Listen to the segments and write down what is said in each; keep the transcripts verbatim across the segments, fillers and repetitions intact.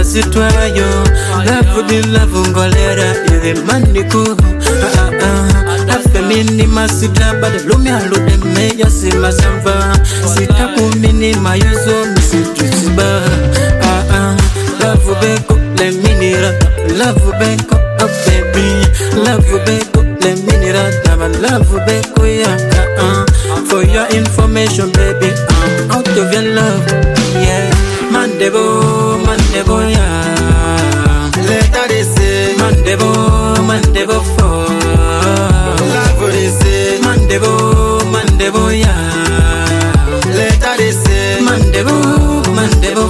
sitwayo. Love the love ngolera ile maniku. Ah ah. Afe mini masita bade lumi alude meya sima samba. Sita kumini mayuzo misitusiba. Ah ah. Love beko le mini rata. Love beko oh baby. Love beko le mini rata. Love beko ya. Ah ah. For your information, baby, I'm out of your love. Yeah, Mandebo, Mandebo, yeah. Later they say, Mandebo, Mandebo for love they say, Mandebo, Mandebo, yeah. Later they say, Mandebo, Mandebo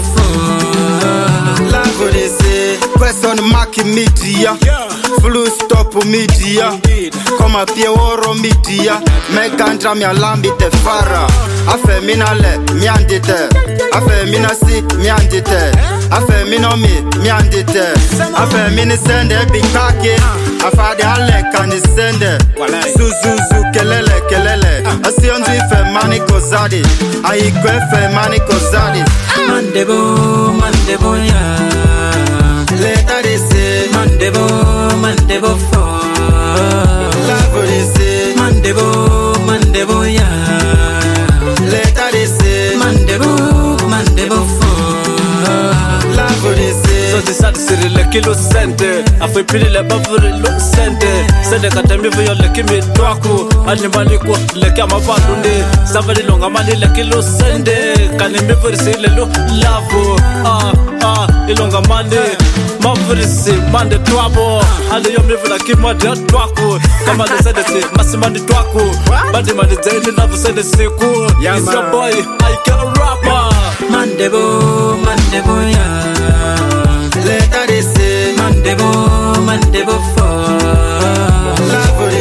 for love they say. Question mark media, full stop media. Come up here, oro media. Make andra mi alambi te fara. Afe mina le, mi andite. Afe mina si, mi andite. Afe mino mi, mi andite. Afe mini sende bikake. Afa de ale kani sende. Zuzuzu kelele kelele. Asi onzu ife mani kozadi. Aiko ife mani kozadi. Mandebo, Mandebo, yeah. Later they say, Mandebo, Mandebo for love they say, Mandebo, Mandebo, yeah. Later they say, Mandebo, Mandebo for love they say. So this is the le kilo sente. Afu pili le bavuri lo sente. Sende katemi vyo le kimi twaku. Ani mali ko le kama balunde. Savali longa mali le kilo sente. Kani mi vuri se le lo lavo. Ah ah ilonga mande. Mavuri se mande twabo. Ali yo mi vula kima dia twaku. Kama le sende se masimandi twaku. Badi mandi zaini love sende se ku. It's your boy, I get a rapper. Mandebo, Mandebo, yeah. Later they say, Mandebo, Mandebo for love